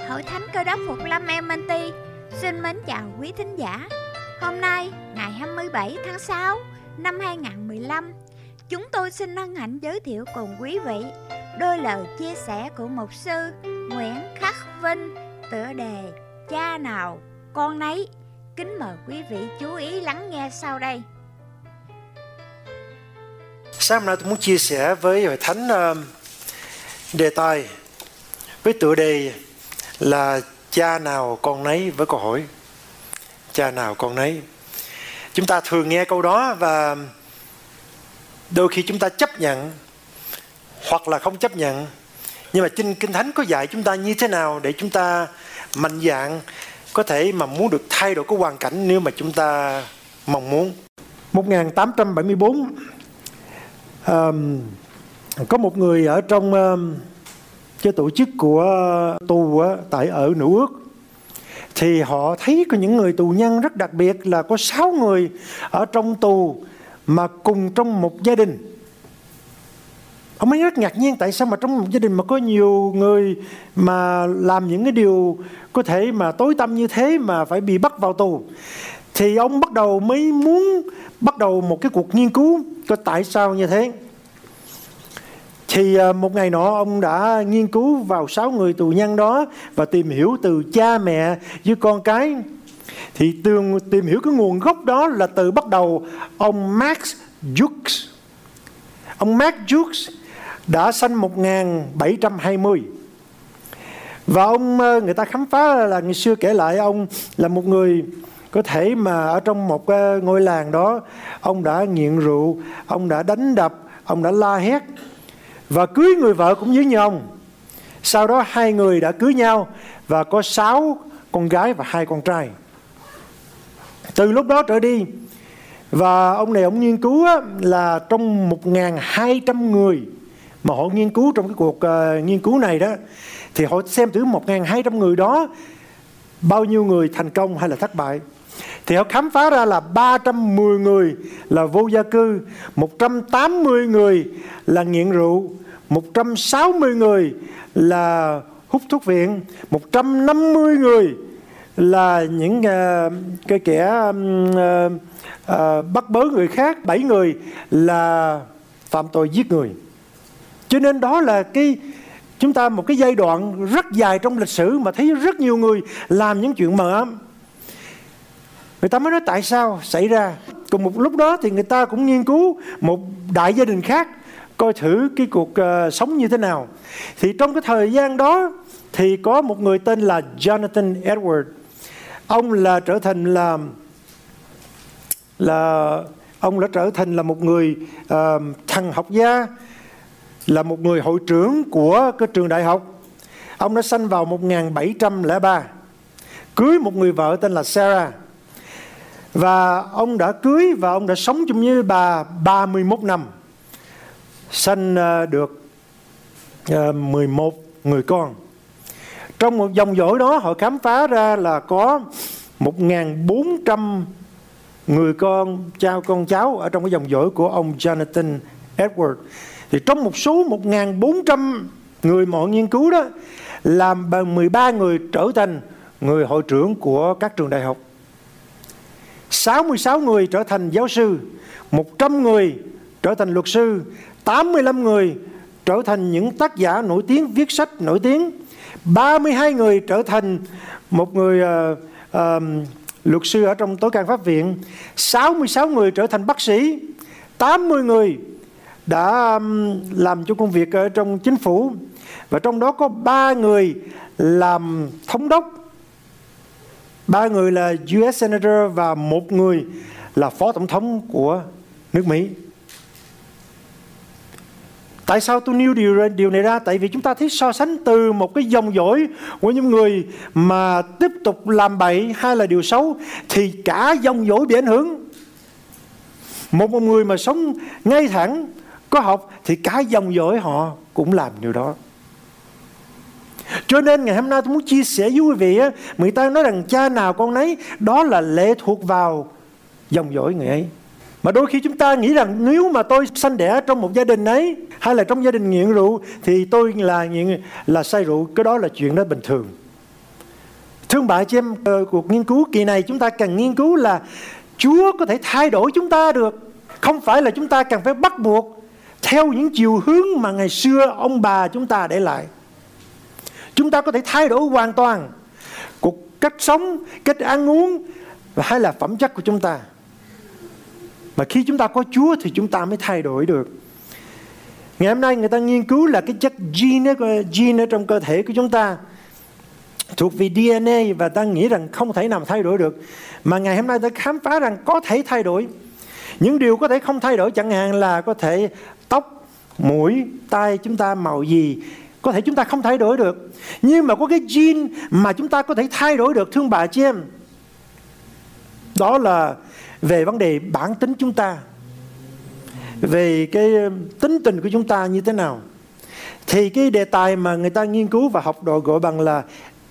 Hội Thánh Cơ Đốc Phục Lâm Emmenty xin mến chào quý thính giả. Hôm nay, ngày 27 tháng 6 năm 2015, chúng tôi xin hân hạnh giới thiệu cùng quý vị đôi lời chia sẻ của mục sư Nguyễn Khắc Vinh, tựa đề Cha nào con nấy. Kính mời quý vị chú ý lắng nghe sau đây. Sáng hôm nay tôi muốn chia sẻ với Hội Thánh đề tài với tựa đề là cha nào con nấy, với câu hỏi cha nào con nấy. Chúng ta thường nghe câu đó và đôi khi chúng ta chấp nhận hoặc là không chấp nhận. Nhưng mà trên Kinh Thánh có dạy chúng ta như thế nào để chúng ta mạnh dạn có thể mà muốn được thay đổi cái hoàn cảnh nếu mà chúng ta mong muốn. 1874 có một người ở trong cái tổ chức của tù tại ở Nữ Ước, thì họ thấy có những người tù nhân rất đặc biệt, là có 6 người ở trong tù mà cùng trong một gia đình. Ông ấy rất ngạc nhiên tại sao mà trong một gia đình mà có nhiều người mà làm những cái điều có thể mà tối tăm như thế mà phải bị bắt vào tù. Thì ông mới muốn bắt đầu một cái cuộc nghiên cứu coi tại sao như thế. Thì một ngày nọ ông đã nghiên cứu vào 6 người tù nhân đó và tìm hiểu từ cha mẹ với con cái. Thì tìm hiểu cái nguồn gốc đó là từ bắt đầu ông Max Jukes. Ông Max Jukes đã sanh 1720. Và người ta khám phá là ngày xưa kể lại ông là một người có thể mà ở trong một ngôi làng đó, ông đã nghiện rượu, ông đã đánh đập, ông đã la hét và cưới người vợ cũng giống như ông. Sau đó 2 người đã cưới nhau và có 6 con gái và 2 con trai. Từ lúc đó trở đi, và ông nghiên cứu là trong 1.200 người mà họ nghiên cứu trong cái cuộc nghiên cứu này đó, thì họ xem thử 1.200 người đó bao nhiêu người thành công hay là thất bại. Thì họ khám phá ra là 310 người là vô gia cư, 180 người là nghiện rượu, 160 người là hút thuốc viện, 150 người là những cái kẻ bắt bớ người khác, 7 người là phạm tội giết người. Cho nên đó là chúng ta một cái giai đoạn rất dài trong lịch sử mà thấy rất nhiều người làm những chuyện mờ ám. Người ta mới nói tại sao xảy ra. Cùng một lúc đó thì người ta cũng nghiên cứu một đại gia đình khác, coi thử cái cuộc sống như thế nào. Thì trong cái thời gian đó thì có một người tên là Jonathan Edwards. Ông là trở thành là một người thần học gia, là một người hội trưởng của cái trường đại học. Ông đã sanh vào 1703, cưới một người vợ tên là Sarah. Và ông đã cưới và ông đã sống chung với bà 31 năm, sanh được 11 người con. Trong một dòng dõi đó họ khám phá ra là có 1.400 người con cháu ở trong cái dòng dõi của ông Jonathan Edwards. Thì trong một số 1.400 người mà họ nghiên cứu đó, làm 13 người trở thành người hội trưởng của các trường đại học, 66 người trở thành giáo sư, 100 người trở thành luật sư, 85 người trở thành những tác giả nổi tiếng, viết sách nổi tiếng, 32 người trở thành một người luật sư ở trong tối cao pháp viện, 66 người trở thành bác sĩ, 80 người đã làm cho công việc ở trong chính phủ, và trong đó có 3 người làm thống đốc, 3 người là US Senator và 1 người là phó tổng thống của nước Mỹ. Tại sao tôi nêu điều này ra? Tại vì chúng ta thấy so sánh từ một cái dòng dõi của những người mà tiếp tục làm bậy hay là điều xấu, thì cả dòng dõi bị ảnh hưởng. Một người mà sống ngay thẳng, có học, thì cả dòng dõi họ cũng làm điều đó. Cho nên ngày hôm nay tôi muốn chia sẻ với quý vị, người ta nói rằng cha nào con nấy, đó là lệ thuộc vào dòng dõi người ấy. Mà đôi khi chúng ta nghĩ rằng nếu mà tôi sanh đẻ trong một gia đình ấy, hay là trong gia đình nghiện rượu, thì tôi là say rượu, cái đó là chuyện đó bình thường. Thưa bà chị em, cuộc nghiên cứu kỳ này chúng ta cần nghiên cứu là Chúa có thể thay đổi chúng ta được. Không phải là chúng ta cần phải bắt buộc theo những chiều hướng mà ngày xưa ông bà chúng ta để lại. Chúng ta có thể thay đổi hoàn toàn cuộc cách sống, cách ăn uống và hay là phẩm chất của chúng ta. Mà khi chúng ta có Chúa thì chúng ta mới thay đổi được. Ngày hôm nay người ta nghiên cứu là cái chất gene ở trong cơ thể của chúng ta thuộc về DNA, và ta nghĩ rằng không thể nào thay đổi được. Mà ngày hôm nay ta khám phá rằng có thể thay đổi. Những điều có thể không thay đổi chẳng hạn là có thể tóc, mũi, tai chúng ta màu gì, có thể chúng ta không thay đổi được. Nhưng mà có cái gene mà chúng ta có thể thay đổi được, thưa bà chị em. Đó là về vấn đề bản tính chúng ta, về cái tính tình của chúng ta như thế nào. Thì cái đề tài mà người ta nghiên cứu và học đồ gọi bằng là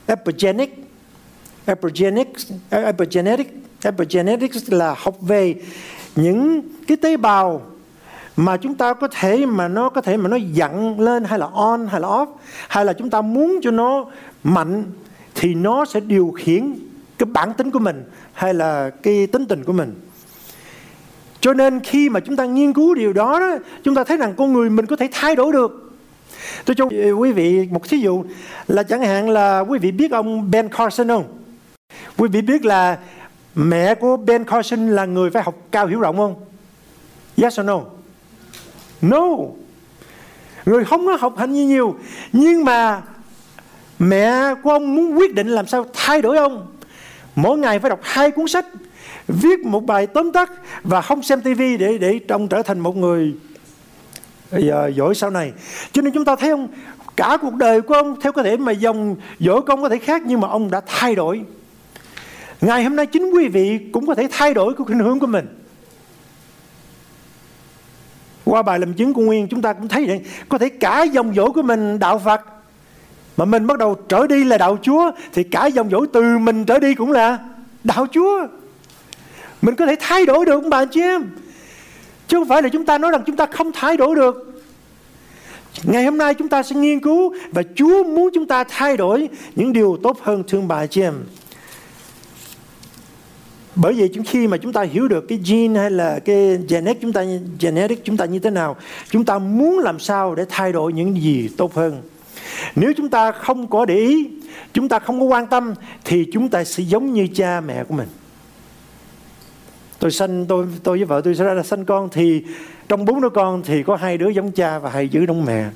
Epigenetics là học về những cái tế bào mà chúng ta có thể mà nó dặn lên hay là on hay là off, hay là chúng ta muốn cho nó mạnh thì nó sẽ điều khiển cái bản tính của mình hay là cái tính tình của mình. Cho nên khi mà chúng ta nghiên cứu điều đó, chúng ta thấy rằng con người mình có thể thay đổi được. Tôi cho quý vị một thí dụ là chẳng hạn là quý vị biết ông Ben Carson không? Quý vị biết là mẹ của Ben Carson là người phải học cao hiểu rộng không? Yes or no? No. Người không có học hành nhiều. Nhưng mà mẹ của ông muốn quyết định làm sao thay đổi ông. Mỗi ngày phải đọc 2 cuốn sách, viết một bài tóm tắt và không xem tivi để ông trở thành một người giỏi sau này. Cho nên chúng ta thấy không, cả cuộc đời của ông theo có thể mà dòng dõi của ông có thể khác, nhưng mà ông đã thay đổi. Ngày hôm nay chính quý vị cũng có thể thay đổi cái khuynh hướng của mình. Qua bài làm chứng của Nguyên chúng ta cũng thấy vậy. Có thể cả dòng dõi của mình đạo Phật, mà mình bắt đầu trở đi là đạo Chúa, thì cả dòng dõi từ mình trở đi cũng là đạo Chúa. Mình có thể thay đổi được ông bà chị em, chứ không phải là chúng ta nói rằng chúng ta không thay đổi được. Ngày hôm nay chúng ta sẽ nghiên cứu và Chúa muốn chúng ta thay đổi những điều tốt hơn, thương bà chị em. Bởi vậy khi mà chúng ta hiểu được cái gene hay là cái genetic chúng ta như thế nào, chúng ta muốn làm sao để thay đổi những gì tốt hơn. Nếu chúng ta không có để ý, chúng ta không có quan tâm, thì chúng ta sẽ giống như cha mẹ của mình. Tôi với vợ tôi sẽ ra sanh con, thì trong 4 đứa con thì có 2 đứa giống cha và 2 đứa giống mẹ.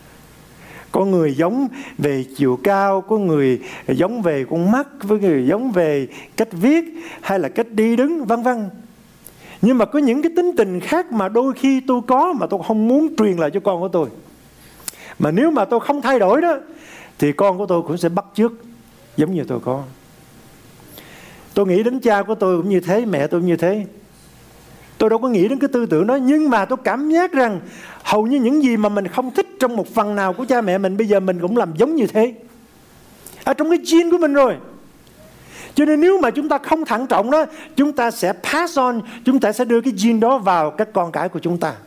Có người giống về chiều cao, có người giống về con mắt, với người giống về cách viết hay là cách đi đứng, vân vân. Nhưng mà có những cái tính tình khác mà đôi khi tôi có mà tôi không muốn truyền lại cho con của tôi. Mà nếu mà tôi không thay đổi đó, thì con của tôi cũng sẽ bắt chước giống như tôi có. Tôi nghĩ đến cha của tôi cũng như thế, mẹ tôi cũng như thế. Tôi đâu có nghĩ đến cái tư tưởng đó, nhưng mà tôi cảm giác rằng hầu như những gì mà mình không thích trong một phần nào của cha mẹ mình, bây giờ mình cũng làm giống như thế. Ở trong cái gene của mình rồi. Cho nên nếu mà chúng ta không thận trọng đó, chúng ta sẽ pass on, chúng ta sẽ đưa cái gene đó vào các con cái của chúng ta.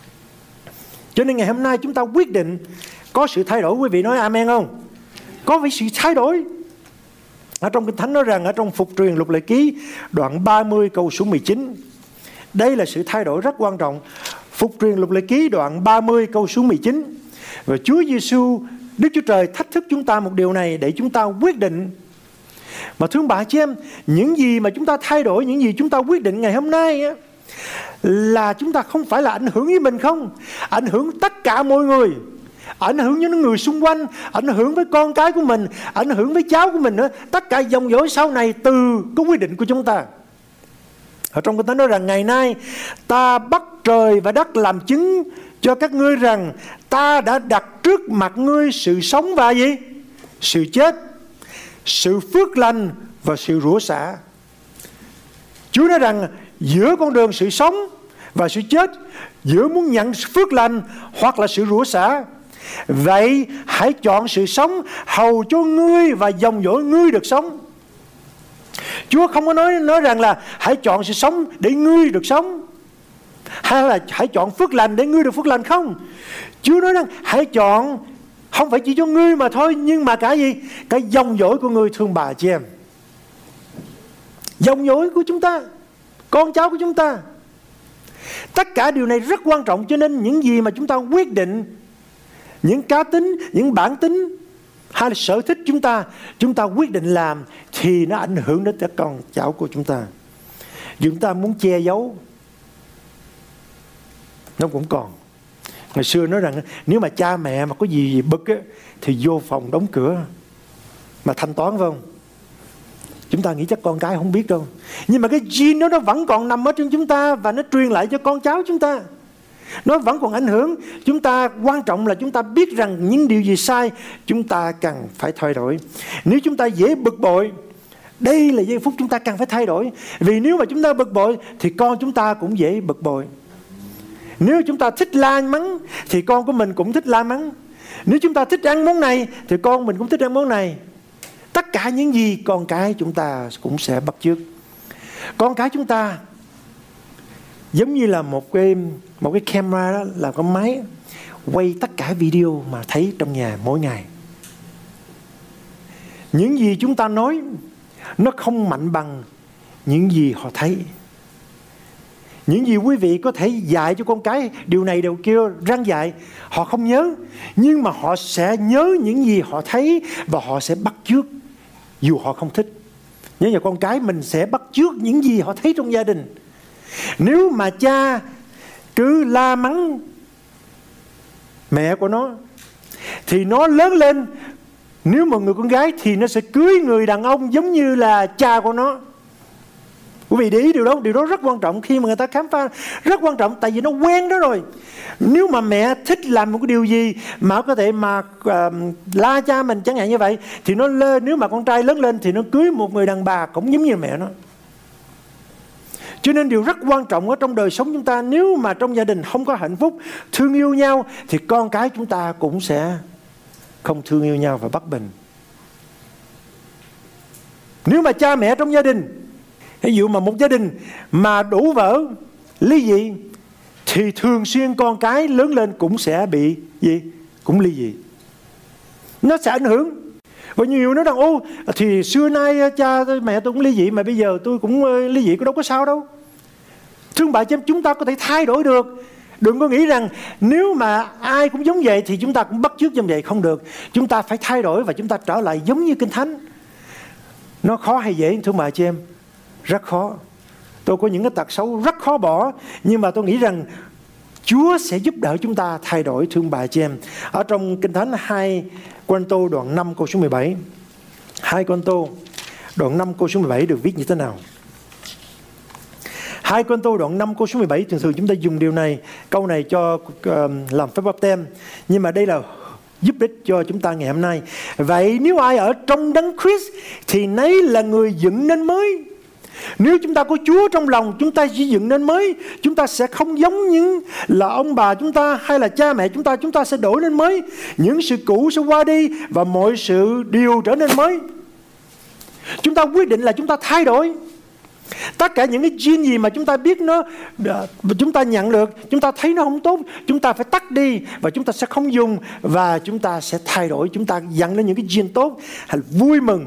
Cho nên ngày hôm nay chúng ta quyết định có sự thay đổi. Quý vị nói amen không? Có phải sự thay đổi. Ở trong Kinh Thánh nói rằng ở trong Phục Truyền Luật Lệ Ký đoạn 30 câu số 19, đây là sự thay đổi rất quan trọng. Phục Truyền Luật Lệ Ký đoạn 30 câu số 19. Và Chúa Giêsu, Đức Chúa Trời thách thức chúng ta một điều này để chúng ta quyết định. Mà thương bà chị em, những gì mà chúng ta thay đổi, những gì chúng ta quyết định ngày hôm nay á, là chúng ta không phải là ảnh hưởng với mình không, ảnh hưởng tất cả mọi người, ảnh hưởng đến người xung quanh, ảnh hưởng với con cái của mình, ảnh hưởng với cháu của mình nữa. Tất cả dòng dõi sau này từ cái quyết định của chúng ta. Ở trong Kinh Thánh nói rằng ngày nay ta bắt trời và đất làm chứng cho các ngươi rằng ta đã đặt trước mặt ngươi sự sống và gì? Sự chết, sự phước lành và sự rủa xả. Chúa nói rằng giữa con đường sự sống và sự chết, giữa muốn nhận phước lành hoặc là sự rủa xả, vậy hãy chọn sự sống hầu cho ngươi và dòng dõi ngươi được sống. Chúa không có nói rằng là hãy chọn sự sống để ngươi được sống, hay là hãy chọn phước lành để ngươi được phước lành, không. Chúa nói rằng hãy chọn Không phải chỉ cho ngươi mà thôi, nhưng mà cả gì? Cả dòng dõi của ngươi, thương bà chị em. Dòng dõi của chúng ta, con cháu của chúng ta. Tất cả điều này rất quan trọng, cho nên những gì mà chúng ta quyết định, những cá tính, những bản tính hay là sở thích chúng ta quyết định làm thì nó ảnh hưởng đến các con cháu của chúng ta. Chúng ta muốn che giấu, nó cũng còn. Ngày xưa nói rằng nếu mà cha mẹ mà có gì bực á, thì vô phòng đóng cửa mà thanh toán, phải không? Chúng ta nghĩ chắc con cái không biết đâu, nhưng mà cái gene đó nó vẫn còn nằm ở trong chúng ta và nó truyền lại cho con cháu chúng ta. Nó vẫn còn ảnh hưởng chúng ta. Quan trọng là chúng ta biết rằng những điều gì sai chúng ta cần phải thay đổi. Nếu chúng ta dễ bực bội, đây là giây phút chúng ta cần phải thay đổi. Vì nếu mà chúng ta bực bội thì con chúng ta cũng dễ bực bội. Nếu chúng ta thích la mắng thì con của mình cũng thích la mắng. Nếu chúng ta thích ăn món này thì con mình cũng thích ăn món này. Tất cả những gì con cái chúng ta cũng sẽ bắt chước. Con cái chúng ta giống như là một cái camera đó, là cái máy quay tất cả video mà thấy trong nhà mỗi ngày. Những gì chúng ta nói nó không mạnh bằng những gì họ thấy. Những gì quý vị có thể dạy cho con cái điều này điều kia, răng dạy, họ không nhớ, nhưng mà họ sẽ nhớ những gì họ thấy và họ sẽ bắt chước dù họ không thích. Nhớ là con cái mình sẽ bắt chước những gì họ thấy trong gia đình. Nếu mà cha cứ la mắng mẹ của nó thì nó lớn lên, nếu mà người con gái thì nó sẽ cưới người đàn ông giống như là cha của nó. Quý vị để ý điều đó rất quan trọng khi mà người ta khám phá, rất quan trọng, tại vì nó quen đó rồi. Nếu mà mẹ thích làm một cái điều gì mà có thể mà la cha mình chẳng hạn như vậy, thì nếu mà con trai lớn lên thì nó cưới một người đàn bà cũng giống như mẹ nó. Cho nên điều rất quan trọng ở trong đời sống chúng ta, nếu mà trong gia đình không có hạnh phúc, thương yêu nhau, thì con cái chúng ta cũng sẽ không thương yêu nhau và bất bình. Nếu mà cha mẹ trong gia đình, ví dụ mà một gia đình mà đổ vỡ, ly dị, thì thường xuyên con cái lớn lên cũng sẽ bị gì? Cũng ly dị. Nó sẽ ảnh hưởng. Và nhiều nói rằng thì xưa nay cha mẹ tôi cũng ly dị, mà bây giờ tôi cũng ly dị, có đâu có sao đâu. Thương bà chị em, chúng ta có thể thay đổi được. Đừng có nghĩ rằng nếu mà ai cũng giống vậy thì chúng ta cũng bắt chước như vậy, không được. Chúng ta phải thay đổi và chúng ta trở lại giống như Kinh Thánh. Nó khó hay dễ thương bà chị em? Rất khó. Tôi có những cái tật xấu rất khó bỏ, nhưng mà tôi nghĩ rằng Chúa sẽ giúp đỡ chúng ta thay đổi, thương bà chị em. Ở trong Kinh Thánh 2 Cô-rinh-tô đoạn 5 câu số 17. 2 Cô-rinh-tô đoạn 5 câu số 17 được viết như thế nào? 2 Cô-rinh-tô đoạn 5 câu số 17, thường chúng ta dùng điều này, câu này cho làm phép báp têm, nhưng mà đây là giúp ích cho chúng ta ngày hôm nay. Vậy nếu ai ở trong Đấng Christ thì nấy là người dựng nên mới. Nếu chúng ta có Chúa trong lòng, chúng ta chỉ dựng nên mới. Chúng ta sẽ không giống như là ông bà chúng ta hay là cha mẹ chúng ta sẽ đổi nên mới. Những sự cũ sẽ qua đi và mọi sự đều trở nên mới. Chúng ta quyết định là chúng ta thay đổi. Tất cả những cái gene gì mà chúng ta biết nó, chúng ta nhận được, chúng ta thấy nó không tốt, chúng ta phải tắt đi và chúng ta sẽ không dùng, và chúng ta sẽ thay đổi. Chúng ta nhận lên những cái gene tốt, hay vui mừng,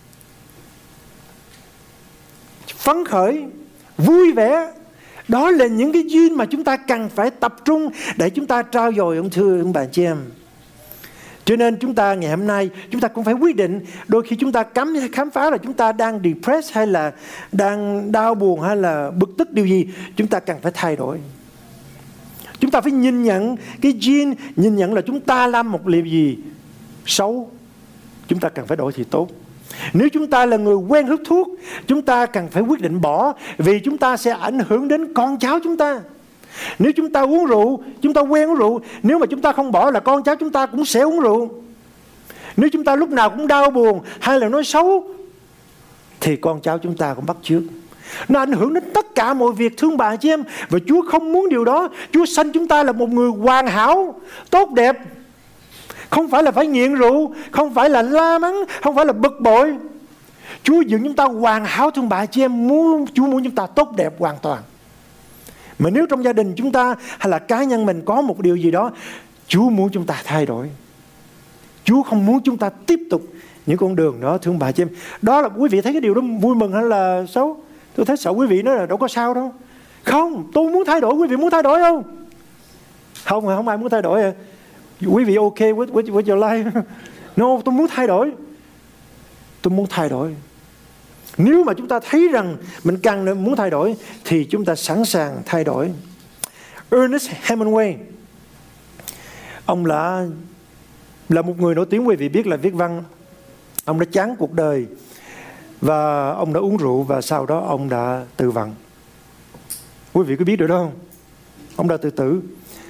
phấn khởi, vui vẻ. Đó là những cái gene mà chúng ta cần phải tập trung để chúng ta trao dồi, ông thưa ông bà chị em. Cho nên chúng ta ngày hôm nay chúng ta cũng phải quyết định. Đôi khi chúng ta khám phá là chúng ta đang depressed, hay là đang đau buồn, hay là bực tức điều gì, chúng ta cần phải thay đổi. Chúng ta phải nhìn nhận cái gene, nhìn nhận là chúng ta làm một điều gì xấu, chúng ta cần phải đổi thì tốt. Nếu chúng ta là người quen hút thuốc, chúng ta cần phải quyết định bỏ, vì chúng ta sẽ ảnh hưởng đến con cháu chúng ta. Nếu chúng ta uống rượu, chúng ta quen uống rượu, nếu mà chúng ta không bỏ là con cháu chúng ta cũng sẽ uống rượu. Nếu chúng ta lúc nào cũng đau buồn hay là nói xấu thì con cháu chúng ta cũng bắt chước. Nó ảnh hưởng đến tất cả mọi việc, thương bà chị em. Và Chúa không muốn điều đó. Chúa sanh chúng ta là một người hoàn hảo, tốt đẹp. Không phải là phải nghiện rượu, không phải là la mắng, không phải là bực bội. Chúa dựng chúng ta hoàn hảo, thương bà chị em. Chúa muốn chúng ta tốt đẹp hoàn toàn. Mà nếu trong gia đình chúng ta hay là cá nhân mình có một điều gì đó, Chúa muốn chúng ta thay đổi. Chúa không muốn chúng ta tiếp tục những con đường đó, thưa ông bà chị em. Đó là quý vị thấy cái điều đó vui mừng hay là xấu? Tôi thấy sợ quý vị nói là đâu có sao đâu. Không, tôi muốn thay đổi. Quý vị muốn thay đổi không? Không ai muốn thay đổi à? Quý vị ok with your life? No, tôi muốn thay đổi. Tôi muốn thay đổi. Nếu mà chúng ta thấy rằng mình cần muốn thay đổi thì chúng ta sẵn sàng thay đổi. Ernest Hemingway, ông là một người nổi tiếng, quý vị biết, là viết văn. Ông đã chán cuộc đời và ông đã uống rượu, và sau đó ông đã tự vận. Quý vị có biết được đó không? Ông đã tự tử.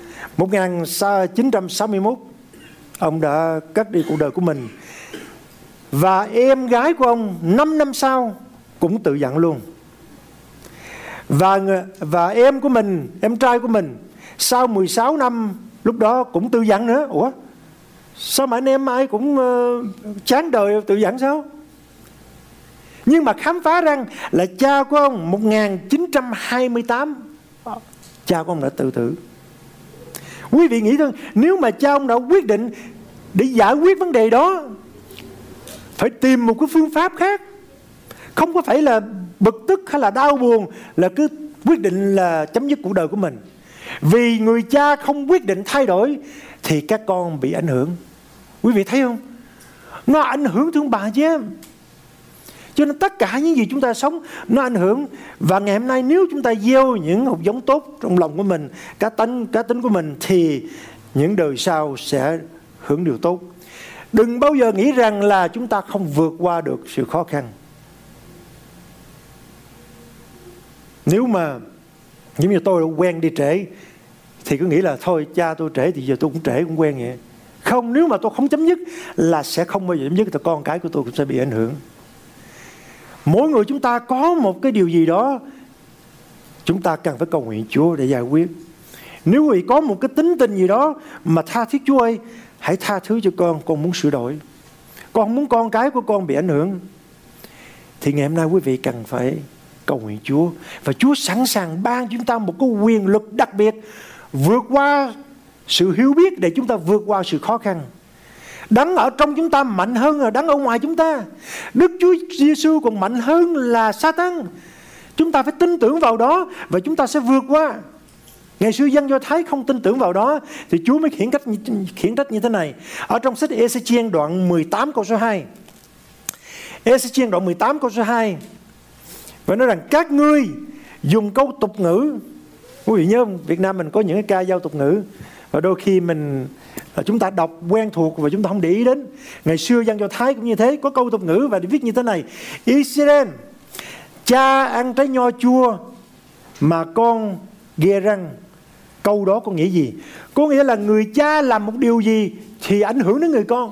1961 ông đã cắt đi cuộc đời của mình. Và em gái của ông 5 năm sau cũng tự vận luôn. Và em của mình, em trai của mình, sau 16 năm lúc đó cũng tự vận nữa. Ủa? Sao mà anh em ai cũng chán đời tự vận sao? Nhưng mà khám phá rằng là cha của ông 1928, cha của ông đã tự tử. Quý vị nghĩ thôi, nếu mà cha ông đã quyết định để giải quyết vấn đề đó, phải tìm một cái phương pháp khác. Không có phải là bực tức hay là đau buồn là cứ quyết định là chấm dứt cuộc đời của mình. Vì người cha không quyết định thay đổi thì các con bị ảnh hưởng. Quý vị thấy không? Nó ảnh hưởng thương bà chứ em. Cho nên tất cả những gì chúng ta sống nó ảnh hưởng. Và ngày hôm nay nếu chúng ta gieo những hạt giống tốt trong lòng của mình, cá tính của mình, thì những đời sau sẽ hưởng điều tốt. Đừng bao giờ nghĩ rằng là chúng ta không vượt qua được sự khó khăn. Nếu mà giống như tôi đã quen đi trễ thì cứ nghĩ là thôi cha tôi trễ thì giờ tôi cũng trễ, cũng quen vậy. Không, nếu mà tôi không chấm dứt là sẽ không bao giờ chấm dứt, thì con cái của tôi cũng sẽ bị ảnh hưởng. Mỗi người chúng ta có một cái điều gì đó chúng ta cần phải cầu nguyện Chúa để giải quyết. Nếu quý vị có một cái tính tình gì đó mà tha thiết Chúa ơi, hãy tha thứ cho con muốn sửa đổi, con không muốn con cái của con bị ảnh hưởng, thì ngày hôm nay quý vị cần phải cầu nguyện Chúa. Và Chúa sẵn sàng ban chúng ta một cái quyền lực đặc biệt vượt qua sự hiểu biết để chúng ta vượt qua sự khó khăn. Đấng ở trong chúng ta mạnh hơn là đấng ở ngoài chúng ta. Đức Chúa Giêsu còn mạnh hơn là Sa-tan. Chúng ta phải tin tưởng vào đó và chúng ta sẽ vượt qua. Ngày xưa dân Do Thái không tin tưởng vào đó thì Chúa mới khiển trách như thế này. Ở trong sách Ê-xê-chiên đoạn 18 câu số 2. Ê-xê-chiên đoạn 18 câu số 2. Và nói rằng các ngươi dùng câu tục ngữ. Quý vị nhớ không? Việt Nam mình có những cái ca dao tục ngữ, và đôi khi chúng ta đọc quen thuộc và chúng ta không để ý đến. Ngày xưa dân Do Thái cũng như thế, có câu tục ngữ và viết như thế này: Israel, cha ăn trái nho chua mà con ghê răng. Câu đó có nghĩa gì? Có nghĩa là người cha làm một điều gì thì ảnh hưởng đến người con.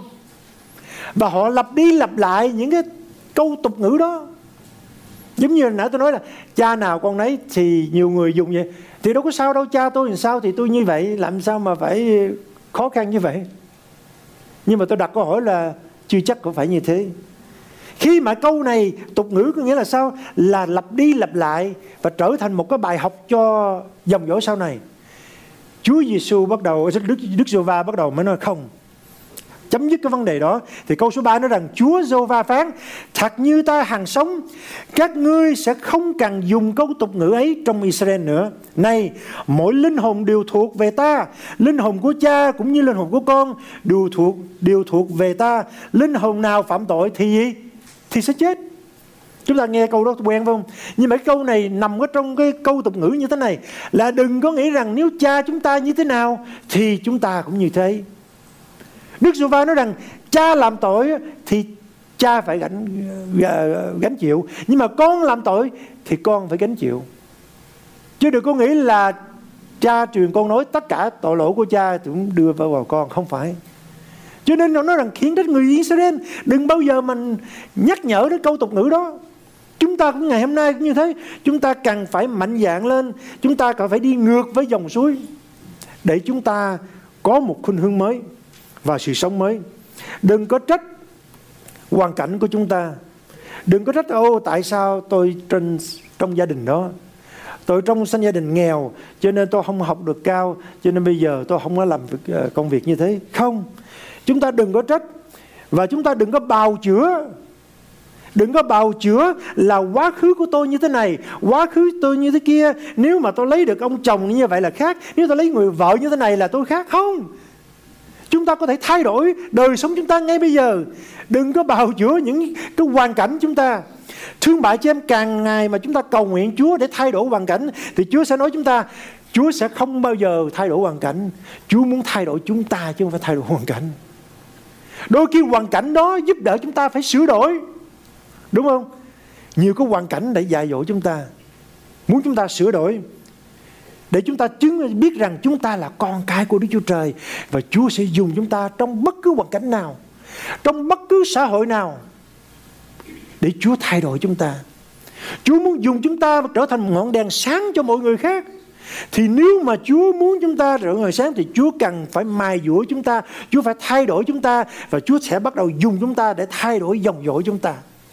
Và họ lặp đi lặp lại những cái câu tục ngữ đó. Giống như nãy tôi nói là cha nào con nấy, thì nhiều người dùng vậy. Thì đâu có sao đâu, cha tôi làm sao thì tôi như vậy, làm sao mà phải khó khăn như vậy. Nhưng mà tôi đặt câu hỏi là chưa chắc cũng phải như thế. Khi mà câu này tục ngữ có nghĩa là sao? Là lặp đi lặp lại và trở thành một cái bài học cho dòng dõi sau này. Chúa Giêsu bắt đầu, Đức Giê-hô-va bắt đầu mới nói không, chấm dứt cái vấn đề đó. Thì câu số 3 nói rằng Chúa Giê-hô-va phán: thật như ta hằng sống, các ngươi sẽ không cần dùng câu tục ngữ ấy trong Israel nữa. Này, mỗi linh hồn đều thuộc về ta, linh hồn của cha cũng như linh hồn của con đều thuộc về ta. Linh hồn nào phạm tội thì sẽ chết. Chúng ta nghe câu đó quen phải không? Nhưng mà cái câu này nằm ở trong cái câu tục ngữ như thế này, là đừng có nghĩ rằng nếu cha chúng ta như thế nào thì chúng ta cũng như thế. Đức Giê-hô-va nói rằng cha làm tội thì cha phải gánh chịu, nhưng mà con làm tội thì con phải gánh chịu. Chứ đừng có nghĩ là cha truyền con nói tất cả tội lỗi của cha thì cũng đưa vào con, không phải. Cho nên nó nói rằng khiến trách người Israel, đừng bao giờ mình nhắc nhở đến câu tục ngữ đó. Chúng ta cũng ngày hôm nay cũng như thế. Chúng ta cần phải mạnh dạn lên, chúng ta cần phải đi ngược với dòng suối để chúng ta có một khuynh hướng mới và sự sống mới. Đừng có trách hoàn cảnh của chúng ta. Đừng có trách tại sao tôi trong gia đình đó, tôi trong sinh gia đình nghèo cho nên tôi không học được cao, cho nên bây giờ tôi không có làm công việc như thế. Không, chúng ta đừng có trách. Và chúng ta đừng có bào chữa. Đừng có bào chữa là quá khứ của tôi như thế này, quá khứ tôi như thế kia. Nếu mà tôi lấy được ông chồng như vậy là khác, nếu tôi lấy người vợ như thế này là tôi khác. Không. Chúng ta có thể thay đổi đời sống chúng ta ngay bây giờ. Đừng có bào chữa những cái hoàn cảnh chúng ta. Thương bà chị em, càng ngày mà chúng ta cầu nguyện Chúa để thay đổi hoàn cảnh, thì Chúa sẽ nói chúng ta, Chúa sẽ không bao giờ thay đổi hoàn cảnh. Chúa muốn thay đổi chúng ta chứ không phải thay đổi hoàn cảnh. Đôi khi hoàn cảnh đó giúp đỡ chúng ta phải sửa đổi, đúng không? Nhiều cái hoàn cảnh để dạy dỗ chúng ta, muốn chúng ta sửa đổi, để chúng ta biết rằng chúng ta là con cái của Đức Chúa Trời. Và Chúa sẽ dùng chúng ta trong bất cứ hoàn cảnh nào, trong bất cứ xã hội nào, để Chúa thay đổi chúng ta. Chúa muốn dùng chúng ta trở thành một ngọn đèn sáng cho mọi người khác. Thì nếu mà Chúa muốn chúng ta trở thành người sáng, thì Chúa cần phải mài dũa chúng ta, Chúa phải thay đổi chúng ta, và Chúa sẽ bắt đầu dùng chúng ta để thay đổi dòng dõi chúng ta.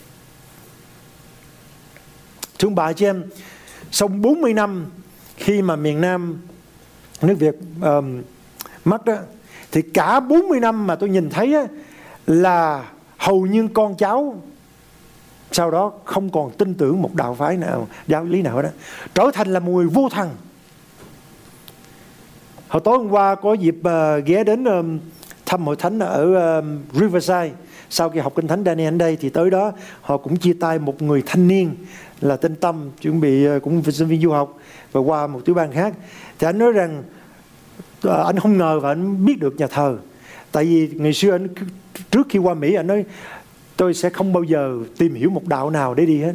Thưa bà chị em, sau 40 năm khi mà miền Nam nước Việt mất đó, thì cả 40 năm mà tôi nhìn thấy á, là hầu như con cháu sau đó không còn tin tưởng một đạo phái nào, giáo lý nào đó, trở thành là một người vô thần. Hồi tối hôm qua có dịp ghé đến thăm hội thánh ở Riverside. Sau khi học kinh thánh Daniel ở đây, thì tới đó họ cũng chia tay một người thanh niên là tên Tâm, chuẩn bị cũng sinh viên du học, và qua một tiểu bang khác. Thì anh nói rằng anh không ngờ và anh biết được nhà thờ. Tại vì ngày xưa anh, trước khi qua Mỹ, anh nói tôi sẽ không bao giờ tìm hiểu một đạo nào để đi hết.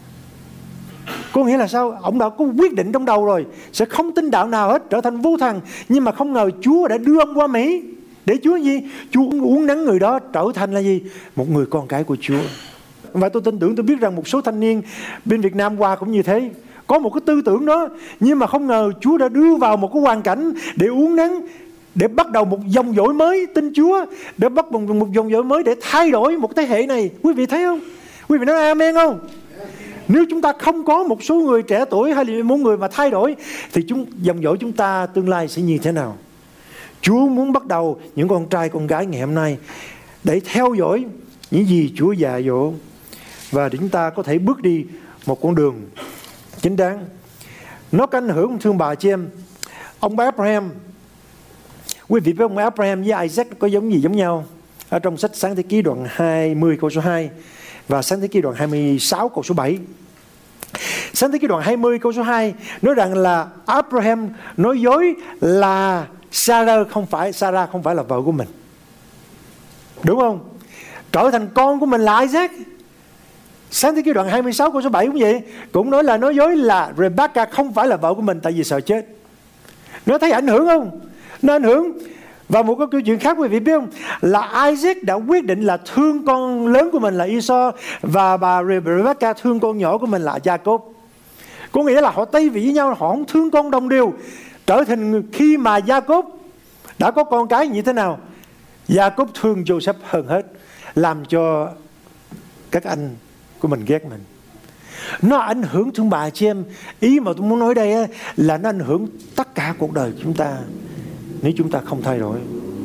Có nghĩa là sao? Ông đã có quyết định trong đầu rồi, sẽ không tin đạo nào hết, trở thành vô thần. Nhưng mà không ngờ Chúa đã đưa ông qua Mỹ để Chúa gì? Chúa uốn nắn người đó trở thành là gì? Một người con cái của Chúa. Và tôi tin tưởng, tôi biết rằng một số thanh niên bên Việt Nam qua cũng như thế, có một cái tư tưởng đó. Nhưng mà không ngờ Chúa đã đưa vào một cái hoàn cảnh để uốn nắn, để bắt đầu một dòng dõi mới tin Chúa, để bắt đầu một dòng dõi mới để thay đổi một thế hệ này. Quý vị thấy không? Quý vị nói amen không? Nếu chúng ta không có một số người trẻ tuổi hay là một người mà thay đổi, thì dòng dõi chúng ta tương lai sẽ như thế nào? Chúa muốn bắt đầu những con trai con gái ngày hôm nay để theo dõi những gì Chúa dạy dỗ, và để chúng ta có thể bước đi một con đường chính đáng. Nó có ảnh hưởng, thương bà chị em. Ông Abraham, quý vị biết ông Abraham với Isaac có giống nhau? Ở trong sách Sáng Thế Ký đoạn 20 câu số 2 và Sáng Thế Ký đoạn 26 câu số 7. Sáng Thế Ký đoạn 20 câu số 2 nói rằng là Abraham nói dối là Sarah không phải là vợ của mình, đúng không? Trở thành con của mình là Isaac. Sáng Thế Ký đoạn 26 câu số 7 cũng vậy, cũng nói dối là Rebecca không phải là vợ của mình, tại vì sợ chết. Nó thấy ảnh hưởng không? Nó ảnh hưởng. Và một cái câu chuyện khác quý vị biết không? Là Isaac đã quyết định là thương con lớn của mình là Esau, và bà Rebecca thương con nhỏ của mình là Jacob. Có nghĩa là họ tây vị với nhau, họ không thương con đồng đều. Trở thành khi mà Jacob đã có con cái như thế nào, Jacob thương Joseph hơn hết, làm cho các anh của mình ghét mình. Nó ảnh hưởng, thương bà chị em. Ý mà tôi muốn nói đây là nó ảnh hưởng tất cả cuộc đời chúng ta nếu chúng ta không thay đổi.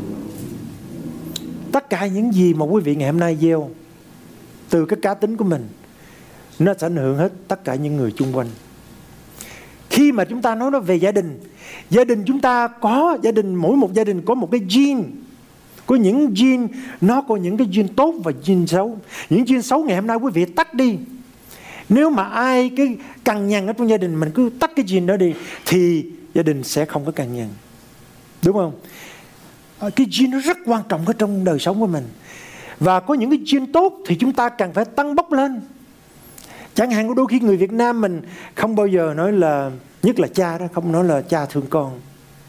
Tất cả những gì mà quý vị ngày hôm nay gieo từ cái cá tính của mình, nó sẽ ảnh hưởng hết tất cả những người chung quanh. Khi mà chúng ta nói nó về gia đình chúng ta có mỗi một gia đình có một cái gene. Có những gene, nó có những cái gene tốt và gene xấu. Những gene xấu ngày hôm nay quý vị tắt đi. Nếu mà ai cái cằn nhằn ở trong gia đình, mình cứ tắt cái gene đó đi, thì gia đình sẽ không có cằn nhằn, đúng không? Cái gene nó rất quan trọng ở trong đời sống của mình. Và có những cái gene tốt thì chúng ta cần phải tăng bốc lên. Chẳng hạn đôi khi người Việt Nam mình không bao giờ nói là, nhất là cha đó, không nói là cha thương con.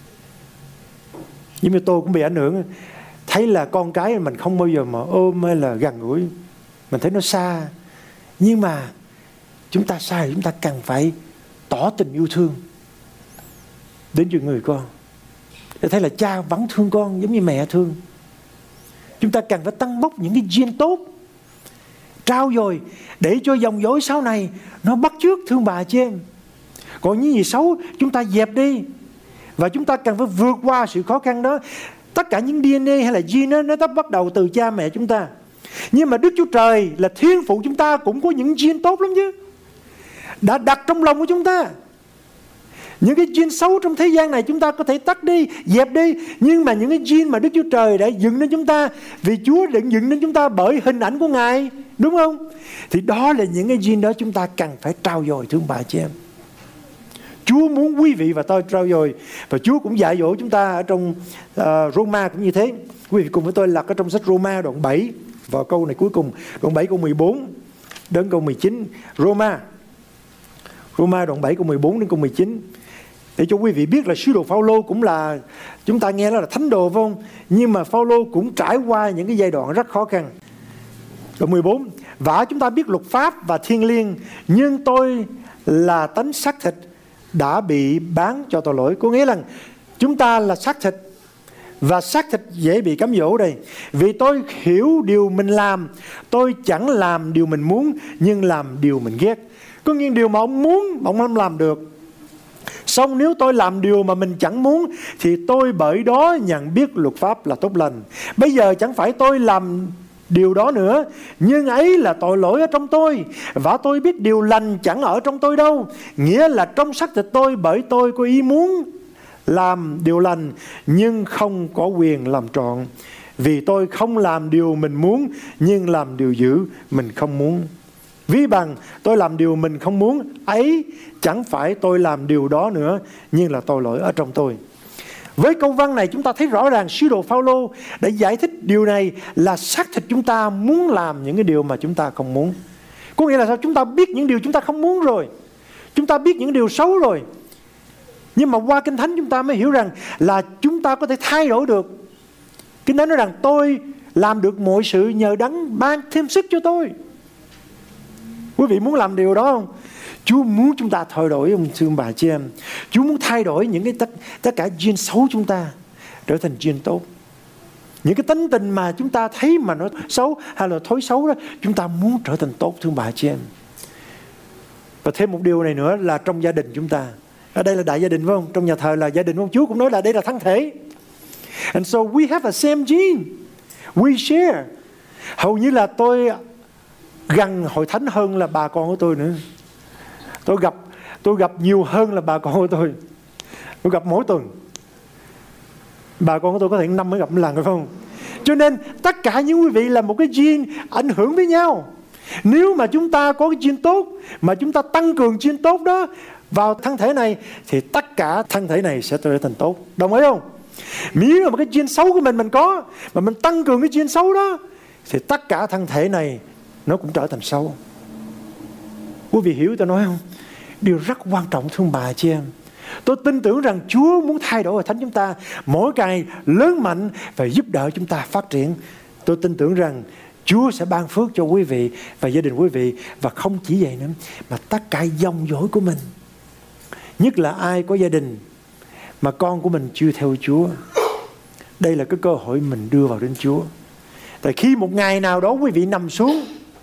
Nhưng mà tôi cũng bị ảnh hưởng, thấy là con cái mình không bao giờ mà ôm hay là gần gũi, mình thấy nó xa. Nhưng mà chúng ta sai, chúng ta cần phải tỏ tình yêu thương đến cho người con, để thấy là cha vẫn thương con giống như mẹ thương. Chúng ta cần phải tăng bốc những cái gene tốt, trao dồi để cho dòng dõi sau này nó bắt chước, thương bà chị em. Còn những gì xấu chúng ta dẹp đi. Và chúng ta cần phải vượt qua sự khó khăn đó. Tất cả những DNA hay là gene nó bắt đầu từ cha mẹ chúng ta. Nhưng mà Đức Chúa Trời là Thiên Phụ chúng ta cũng có những gene tốt lắm chứ, đã đặt trong lòng của chúng ta. Những cái gene xấu trong thế gian này chúng ta có thể tắt đi, dẹp đi. Nhưng mà những cái gene mà Đức Chúa Trời đã dựng nên chúng ta, vì Chúa đã dựng nên chúng ta bởi hình ảnh của Ngài, đúng không? Thì đó là những cái gene đó chúng ta cần phải trau dồi, thưa bà chị em. Chúa muốn quý vị và tôi trau dồi. Và Chúa cũng dạy dỗ chúng ta ở trong Roma cũng như thế. Quý vị cùng với tôi lật ở trong sách Roma đoạn 7, vào câu này cuối cùng, đoạn 7 câu 14 đến câu 19. Roma đoạn 7 câu 14 đến câu 19. Để cho quý vị biết là sứ đồ Phaolô cũng là, chúng ta nghe nó là thánh đồ phải không? Nhưng mà Phaolô cũng trải qua những cái giai đoạn rất khó khăn. Đoạn 14: Vả chúng ta biết luật pháp và thiên liêng, nhưng tôi là tánh xác thịt đã bị bán cho tội lỗi. Có nghĩa là chúng ta là xác thịt, và xác thịt dễ bị cám dỗ đây. Vì tôi hiểu điều mình làm, tôi chẳng làm điều mình muốn, nhưng làm điều mình ghét. Có những điều mà ông muốn, ông không làm được. Xong nếu tôi làm điều mà mình chẳng muốn, thì tôi bởi đó nhận biết luật pháp là tốt lành. Bây giờ chẳng phải tôi làm điều đó nữa, nhưng ấy là tội lỗi ở trong tôi. Và tôi biết điều lành chẳng ở trong tôi đâu. Nghĩa là trong xác thịt tôi, bởi tôi có ý muốn làm điều lành, nhưng không có quyền làm trọn. Vì tôi không làm điều mình muốn, nhưng làm điều dữ mình không muốn. Ví bằng tôi làm điều mình không muốn, ấy chẳng phải tôi làm điều đó nữa, nhưng là tội lỗi ở trong tôi. Với câu văn này chúng ta thấy rõ ràng sứ đồ Phaolô đã giải thích điều này là xác thịt chúng ta muốn làm những cái điều mà chúng ta không muốn. Có nghĩa là sao? Chúng ta biết những điều chúng ta không muốn rồi, chúng ta biết những điều xấu rồi. Nhưng mà qua Kinh Thánh chúng ta mới hiểu rằng là chúng ta có thể thay đổi được. Kinh Thánh nói rằng tôi làm được mọi sự nhờ Đấng ban thêm sức cho tôi. Quý vị muốn làm điều đó không? Chúa muốn chúng ta thay đổi, ông thưa bà chị em. Chúa muốn thay đổi những cái tất cả gene xấu chúng ta trở thành gene tốt. Những cái tánh tình mà chúng ta thấy mà nó xấu hay là thói xấu đó, chúng ta muốn trở thành tốt, thưa bà chị em. Và thêm một điều này nữa là trong gia đình chúng ta. Ở đây là đại gia đình phải không? Trong nhà thờ là gia đình không? Chúa cũng nói là đây là thân thể. And so we have a same gene. We share. Hầu như là tôi gần hội thánh hơn là bà con của tôi nữa. Tôi gặp nhiều hơn là bà con của tôi. Tôi gặp mỗi tuần. Bà con của tôi có thể năm mới gặp một lần phải không? Cho nên tất cả những quý vị là một cái gene ảnh hưởng với nhau. Nếu mà chúng ta có cái gene tốt, mà chúng ta tăng cường gene tốt đó vào thân thể này, thì tất cả thân thể này sẽ trở thành tốt. Đồng ý không? Nếu mà một cái gene xấu của mình có, mà mình tăng cường cái gene xấu đó, thì tất cả thân thể này nó cũng trở thành xấu. Quý vị hiểu tôi nói không? Điều rất quan trọng, thưa bà chị em. Tôi tin tưởng rằng Chúa muốn thay đổi hội thánh chúng ta mỗi ngày lớn mạnh và giúp đỡ chúng ta phát triển. Tôi tin tưởng rằng Chúa sẽ ban phước cho quý vị và gia đình quý vị. Và không chỉ vậy nữa, mà tất cả dòng dõi của mình. Nhất là ai có gia đình mà con của mình chưa theo Chúa, đây là cái cơ hội mình đưa vào đến Chúa. Tại khi một ngày nào đó quý vị nằm xuống,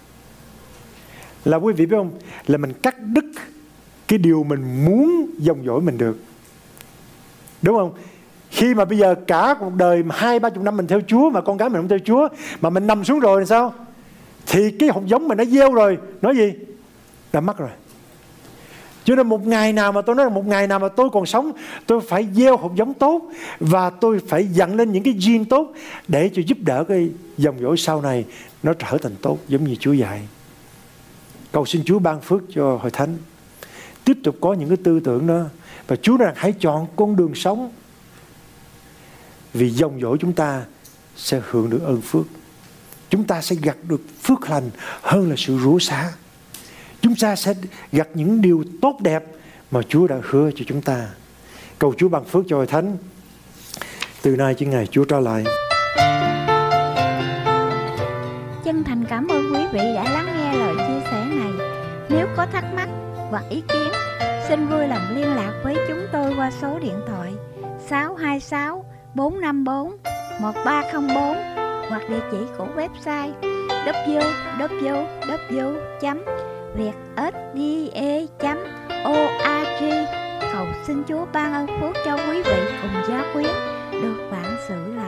là quý vị biết không, là mình cắt đứt cái điều mình muốn dòng dõi mình được. Đúng không? Khi mà bây giờ cả cuộc đời 20-30 năm mình theo Chúa, mà con cái mình không theo Chúa, mà mình nằm xuống rồi thì sao? Thì cái hạt giống mình đã gieo rồi, nói gì? Đã mất rồi. Cho nên một ngày nào mà tôi nói là một ngày nào mà tôi còn sống, tôi phải gieo hạt giống tốt, và tôi phải dặn lên những cái gene tốt để cho giúp đỡ cái dòng dõi sau này nó trở thành tốt giống như Chúa dạy. Cầu xin Chúa ban phước cho hội thánh, tiếp tục có những cái tư tưởng đó. Và Chúa nói rằng hãy chọn con đường sống, vì dòng dõi chúng ta sẽ hưởng được ơn phước. Chúng ta sẽ gặt được phước lành hơn là sự rủa xả. Chúng ta sẽ gặt những điều tốt đẹp mà Chúa đã hứa cho chúng ta. Cầu Chúa ban phước cho hội thánh từ nay cho ngày Chúa trở lại. Chân thành cảm ơn quý vị đã lắng nghe lời chia sẻ này. Nếu có thắc mắc hoặc ý kiến, xin vui lòng liên lạc với chúng tôi qua số điện thoại 626 454 1304 hoặc địa chỉ của website www.vietsda.org. Cầu xin Chúa ban ơn phước cho quý vị cùng gia quyến được vạn sự lành.